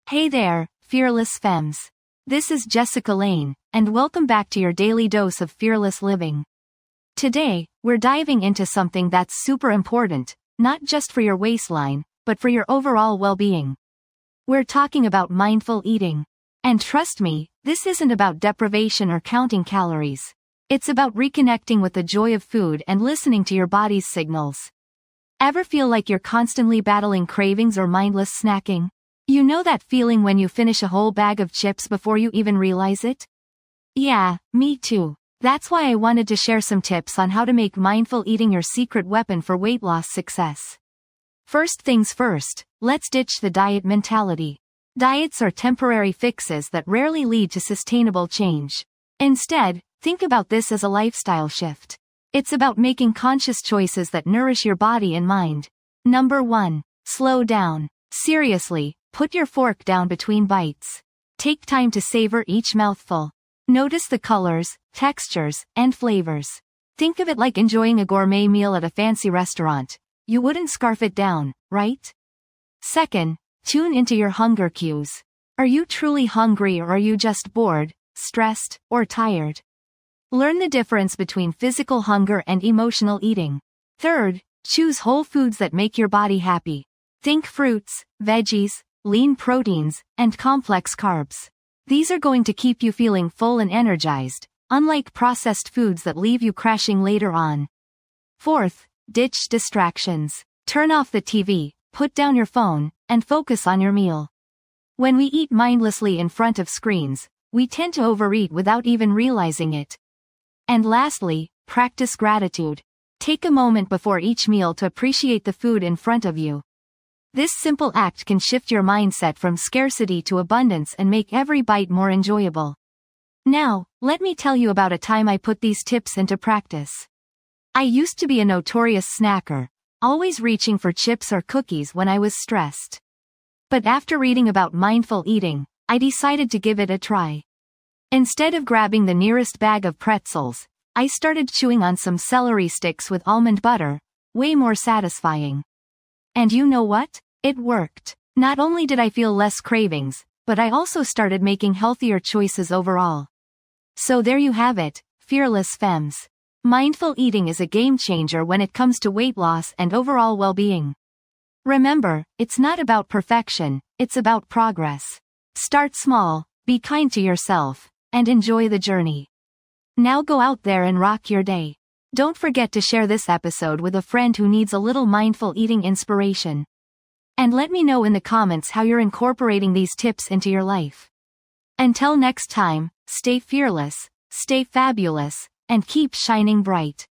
Hey there, Fearless Femmes. This is Jessica Lane, and welcome back to your daily dose of fearless living. Today, we're diving into something that's super important, not just for your waistline, but for your overall well-being. We're talking about mindful eating. And trust me, this isn't about deprivation or counting calories. It's about reconnecting with the joy of food and listening to your body's signals. Ever feel like you're constantly battling cravings or mindless snacking? You know that feeling when you finish a whole bag of chips before you even realize it? Yeah, me too. That's why I wanted to share some tips on how to make mindful eating your secret weapon for weight loss success. First things first, let's ditch the diet mentality. Diets are temporary fixes that rarely lead to sustainable change. Instead, think about this as a lifestyle shift. It's about making conscious choices that nourish your body and mind. Number 1. Slow down. Seriously, put your fork down between bites. Take time to savor each mouthful. Notice the colors, textures, and flavors. Think of it like enjoying a gourmet meal at a fancy restaurant. You wouldn't scarf it down, right? Second, tune into your hunger cues. Are you truly hungry or are you just bored, stressed, or tired? Learn the difference between physical hunger and emotional eating. Third, choose whole foods that make your body happy. Think fruits, veggies, lean proteins, and complex carbs. These are going to keep you feeling full and energized, unlike processed foods that leave you crashing later on. Fourth, ditch distractions. Turn off the TV, put down your phone, and focus on your meal. When we eat mindlessly in front of screens, we tend to overeat without even realizing it. And lastly, practice gratitude. Take a moment before each meal to appreciate the food in front of you. This simple act can shift your mindset from scarcity to abundance and make every bite more enjoyable. Now, let me tell you about a time I put these tips into practice. I used to be a notorious snacker, always reaching for chips or cookies when I was stressed. But after reading about mindful eating, I decided to give it a try. Instead of grabbing the nearest bag of pretzels, I started chewing on some celery sticks with almond butter, way more satisfying. And you know what? It worked. Not only did I feel less cravings, but I also started making healthier choices overall. So there you have it, Fearless Femmes. Mindful eating is a game changer when it comes to weight loss and overall well-being. Remember, it's not about perfection, it's about progress. Start small, be kind to yourself, and enjoy the journey. Now go out there and rock your day. Don't forget to share this episode with a friend who needs a little mindful eating inspiration. And let me know in the comments how you're incorporating these tips into your life. Until next time, stay fearless, stay fabulous, and keep shining bright.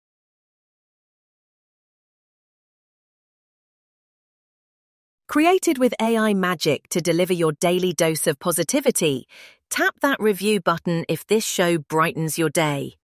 Created with AI magic to deliver your daily dose of positivity, tap that review button if this show brightens your day.